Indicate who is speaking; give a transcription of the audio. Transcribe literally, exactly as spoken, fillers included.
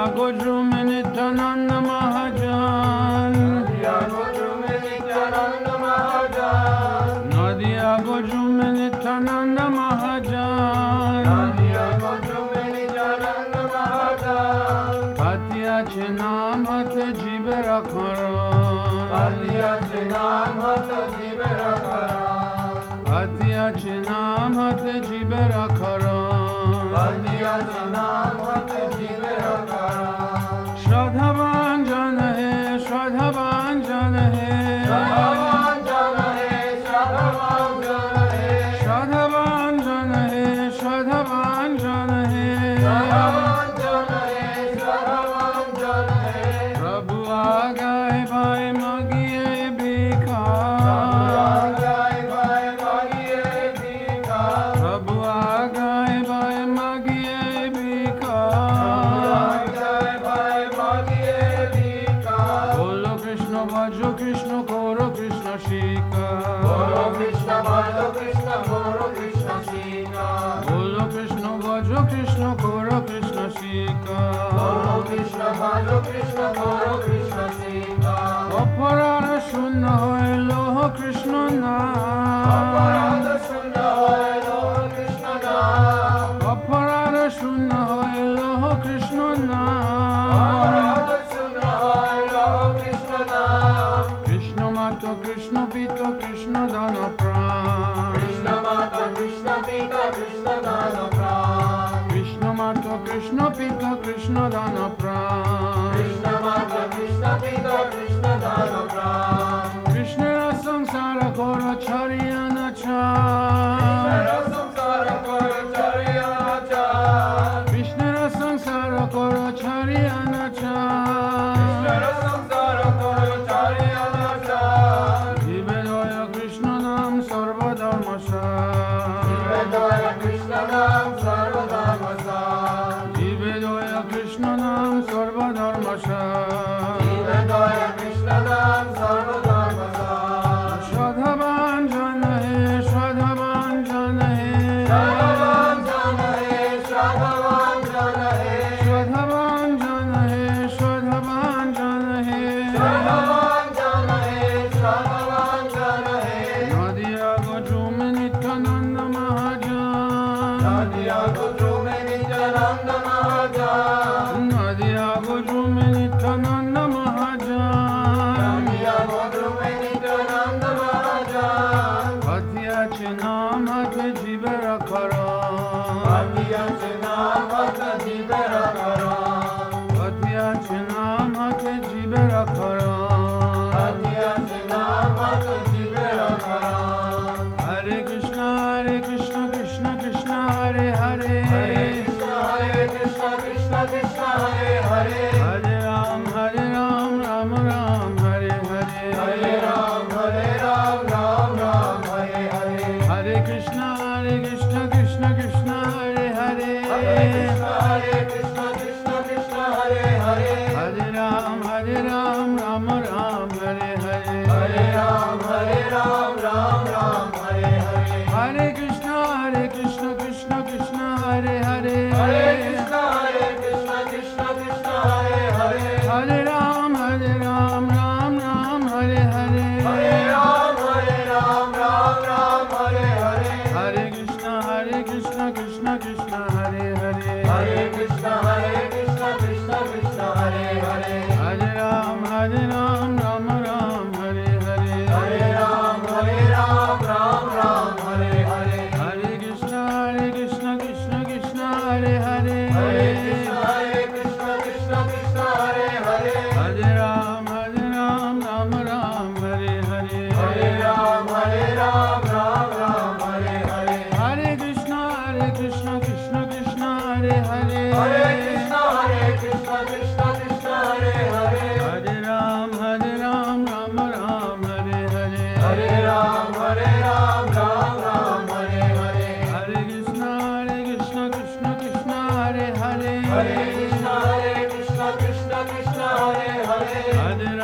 Speaker 1: Godrum Nityananda Mahajan. Nadia Godrum Nityananda Mahajan. Patiya Chinam Hat Jibera Karan. Patiya Chinam Hat Jibera Karan. Patiya Chinam Hat Jibera Karan. Patiya Chinam Hat Jibera Karan. Shraddha Bhanjan hai, Shraddha Bhanjan hai. Shraddha Bhanjan hai, Shraddha Bhanjan hai. Shraddha Bhanjan hai, Shraddha Bhanjan hai. Shraddha Bhanjan hai, Shraddha Bhanjan hai. Prabhu aagaye bhai magiye bhikha. Prabhu aagaye bhai magiye bhikha. Prabhu aagaye bhai magiye bhikha. Bhajo Krishna Koro Krishna Shika. Bolo Krishna Bhajo Krishna Koro Krishna Shika. Bolo Krishna Bhajo Krishna Koro Krishna Shika. Bolo Krishna Bhajo Krishna Koro Krishna Shika. Aparada Shunna hoy loho Krishna naam. Aparada Shunna hoy loho Krishna naam. Aparada Shunna hoy loho Krishna naam. Aparada Shunna hoy loho Krishna naam. Krishna Mata Krishna Pita Krishna Dana Pran. Krishna Mata Krishna Pita Krishna Dana Pran. Krishna Mata Krishna Pita Krishna Dana Pran. Krishna Mata Krishna Pita Krishna Dana Pran. Krishna Samsara Kora Chariyana Cha. Krishna Samsara Kora Chariyana Cha. Krishna Samsara Kora Chariyana Cha. Krishna Samsara Kora Chariyana Cha. Jivedaya Krishna Nam Sarva Dharma Sa. Jivedaya Krishna Nam Sarva Dharma Sa. Jivedaya Krishna Nam Sarva Dharma Sa. Jivedaya Krishna Nam Sarva Dharma Sa. Shraddha Bhanjan hai, Shraddha Bhanjan hai. Shraddha Bhanjan hai, Shraddha Bhanjan hai. Shraddha Bhanjan hai, Shraddha Bhanjan hai. Shraddha Bhanjan hai, Shraddha Bhanjan hai. Nadia Godrum Nityananda Mahajan. Nadia Godrum Nityananda Mahajan. Nadia Godrum Nityananda Mahajan. Nadia Godrum Nityananda Mahajan. Patiya Chinam Hat Jibera Karan. Patiya Chinam Hat Jibera Karan. Patiya Chinam Hat Jibera Karan. Patiya Chinam Hat Jibera Karan. Hare Krishna Hare Krishna Krishna Krishna Hare Hare. Hare Krishna Hare Krishna Krishna Krishna Hare Hare. Hare Ram Hare Ram Ram Ram Hare Hare. Hare Ram Hare Ram Ram Ram Hare Hare. Hare Krishna Hare Krishna Krishna Krishna Hare Hare. Hare Krishna Hare Krishna Krishna Krishna Hare Hare. Hare Ram Hare Ram Ram Ram Hare Hare. Hare Ram Hare Ram Ram Ram Hare Hare. Hare Krishna Hare Krishna Krishna Krishna Hare Hare. Hare Krishna Hare Krishna Krishna Krishna Hare Hare. Hare Ram Hare Ram Ram Ram Hare Hare. Hare Ram Hare Ram Ram Ram Hare Hare. Hare Krishna Hare Krishna Krishna Krishna Hare Hare. Hare Krishna Hare Krishna Krishna Krishna Hare Hare. Hare Ram Hare Ram Ram Ram Hare Hare. Hare Ram Hare Ram Ram Ram Hare Hare. Hare Krishna Hare Krishna Krishna Krishna Hare Hare. Hare Krishna Hare Krishna Krishna Krishna Hare Hare. Hare Ram Hare Ram Ram Ram Hare Hare. Hare Ram Hare Ram Ram Ram Hare Hare. Hare Krishna Hare Krishna Krishna Krishna Hare Hare. Hare Krishna Hare Krishna Krishna Krishna Hare Hare. Hare Ram Hare Ram Ram Ram Hare Hare. Hare Ram Hare Ram Ram Ram Hare Hare. Hare Krishna Hare Krishna Krishna Krishna Hare Hare. Hare Krishna Hare Krishna Krishna Krishna Hare Hare. Hare